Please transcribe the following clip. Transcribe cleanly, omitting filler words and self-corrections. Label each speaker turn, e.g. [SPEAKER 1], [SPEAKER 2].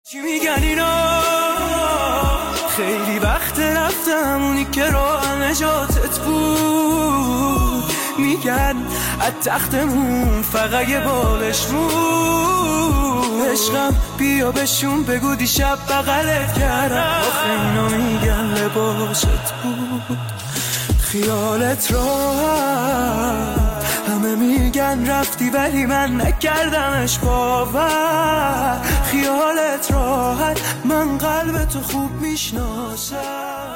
[SPEAKER 1] چی میگن اینا؟ خیلی وقت رفتم اونی که راه نجاتت بود. میگن از تختمون فقط یه بالش بود. عشقم بیا بهشون بگو دیشب بغلت کردم. آخه اینا میگن لباست بود خیالت راحت. همه میگن رفتی ولی من نکردمش باور. خیالت راحت من قلب تو خوب میشناسم.